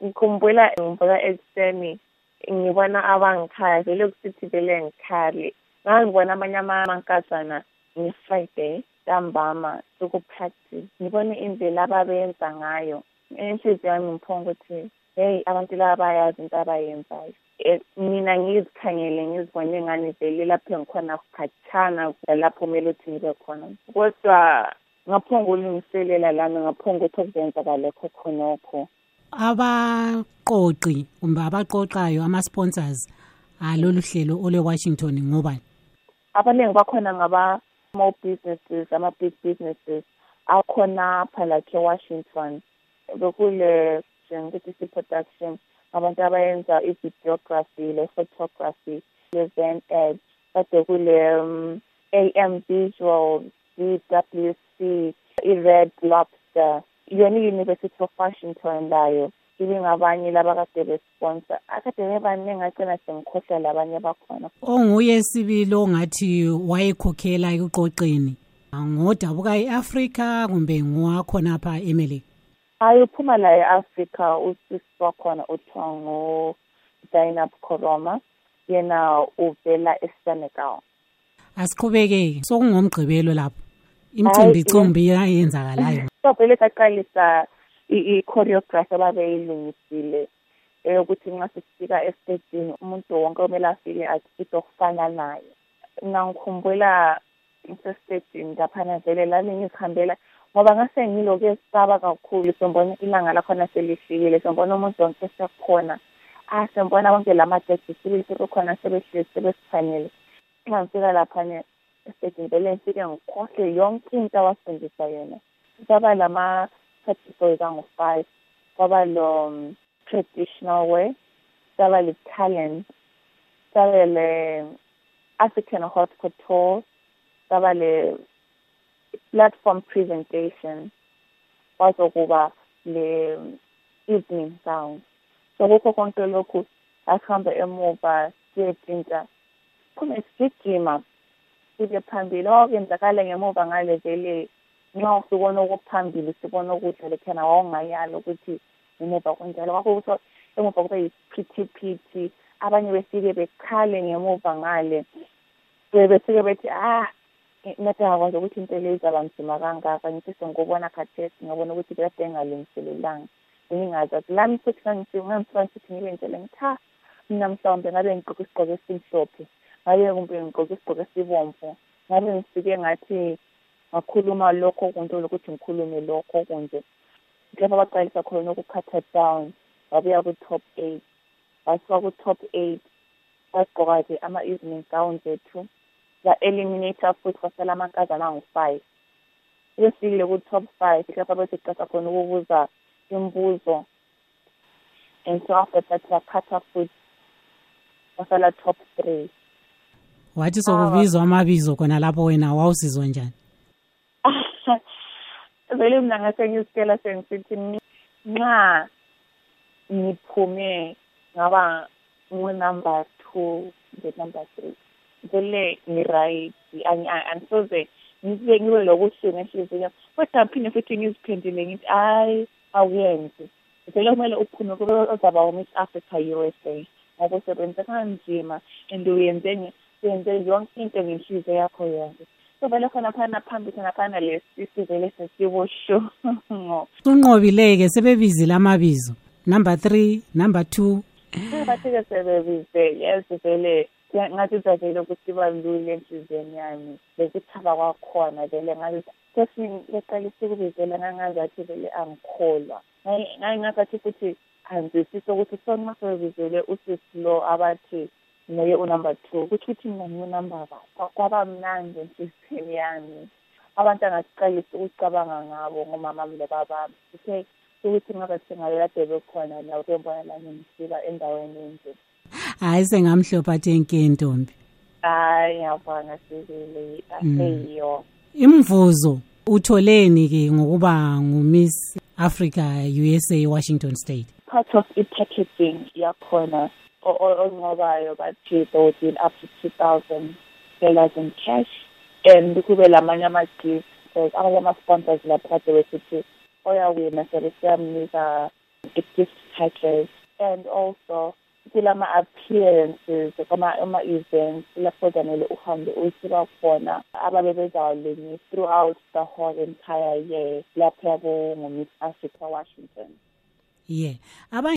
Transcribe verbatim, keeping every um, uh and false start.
ngikhumbula ngivuka ekuseni ngibona abangikhaya vele kusithi vele ngikhali. Ngangibona amanye amankazana nge-Friday ntambama soku-practice. Ngibone indlela ababenza ngayo. Enhliziyo yami ngiphonga ukuthi hey, abantu laba bayazi into abayenzayo. Mina ngizikhangele ngizibone ngani vele lapho ngikhona kukhathana lapho kumele ukuthi ngibe khona. Kodwa ngaphonga ulungiselela lami ngaphonga ukuthi okuzenzakala khonokho. Abaqoqi kumbe abaqoqayo ama-sponsors alolu hlelo ole Washington ngobani? Abaningi bakhona ngaba small businesses, ama big businesses. Akhona pha like eWashington. Bekule njengokuthi production abantu abayenza i-videography, le-photography, le-event ads. Kade kule um, A M Visual, D W C, i-Red Lobster. Yona i-University of Washington layo. Ngabanye laba kade besponsor. Akade bebaningi ngagcina sengikhohlwa labanye bakhona. Onguye sibili ongathi wayekhokhela ekuqoqeni. Ngodabuka e-Africa kumbe ngowakhona apha eMelika? Hayi uphuma la e-Africa usisi wakhona uthiwa ngo Zainab Koroma. Yena uvela eSenegal. Asiqhubeke sokungomgqibelo lapho. Imicimbi icimbi yenzakalayo. So vele saqalisa i-choreography ababeyilungisile ukuthi nxa sifika estagini umuntu wonke kumele afike athi okufana naye. Ngangikhumbula isestagini ngaphana vele lami ngizihambela ngoba ngase ngiloku esaba kakhulu sombona ilanga lakhona selifikile sombona umuntu wonke sekhona. Ah sombona bonke lamajaji sibili khona sebehlezi sebesifanele. Ngifika lapha estagini vele ngifike ngikhohle yonke into awasifundisa yona. Saba lama categories angu five. Saba lo um, traditional way. Saba le talent. Saba le African hot couture. Saba le platform presentation. Wazokuba le evening sound. So kukho konke lokhu asihamba emuva siyephinta. Kume sigijima. Sibe phambili okwenzakala ngemuva ngale vele. Nxa usubona okuphambili sibona ukuthi lekhona wawungayalo ukuthi ngemuva kunjalo kwakho emuva kube yiphithiphithi abanye befike bekhale ngemuva ngale befike bethi ah nathi ngakwenza ukuthi impela izaba nzima kangaka ngithi ngikubona khathesi ngabona ukuthi kade engalungiselelanga ngingazazi lami futhi ngangifika ngithi ngibenzele ngitha mina mhlawumbe ngabe ngigqoke isigqoko esimhlophe ngabe kumbe ngigqoke isigqoko esibomvu ngabe ngifike ngathi ngakhuluma lokho kunto lokuthi ngikhulume lokho kunje lapho baqalisa khona ukukhatha down wabuya ku top eight basuka ku top eight bagqoka ke ama evening gowns ethu la eliminator futhi kwasala amankazana angu five besile ku top five lapho beseqasa khona ukubuza imbuzo and so after that bakhatha futhi kwasala top three. Wathi sokubizwa amabizo khona lapho wena wawusizwa njani? Vele mina ngase ngizitshela sengisithi nxa ngiphume ngaba ngu-number two nge-number three vele ngi-right angisoze ngibe ngibe lokuhlungu enhliziyo kodwa phinde futhi ngiziphendule ngithi hayi awuyenzi vele kumele uphume kube ozaba u-Miss Africa U S A ngoba usebenze kanzima and uyenze uyenze yonke into ngenhliziyo yakho yonke. So vele khona phana phambili khona phana lesi vele sesibosho. Unqobileke sebebizile amabizo. Number three, number two. Bathi sebebize yes vele ngathi vele ukuthi balule enhlizweni yami. Besithaba kwakhona vele ngathi sesi leqalisa ukubizela ngangazathi vele angikholwa. Ngayi ngathi futhi anzisisa ukuthi sona sebebizele usisi lo abathi naye unumber two ukuthi mina nginumber ba kwaba mnandi enhlizweni yami abantu angaqalisa ukucabanga ngabo ngomama lobaba okay ukuthi ngabe singayela bekhona la ukubona la ngifika endaweni enje hayi sengamhlopha thenke ntombi hayi ngiyabona sibili aseyo imvuzo utholeni ke ngokuba ngu-Miss Africa U S A Washington State? Part of i-packaging yakhona onqobayo bathi they would win up to two thousand dollars in cash and kube lamanye ama-gifts abanye ama-sponsors lapha kade besithi oyawina sebe siyamnika it gives titles. And also kulama appearances kuma ama events lapho zanele uhambe usuka khona ababe bezawulengi throughout the whole entire year lapho yabo ngo Miss Africa Washington. Yeah.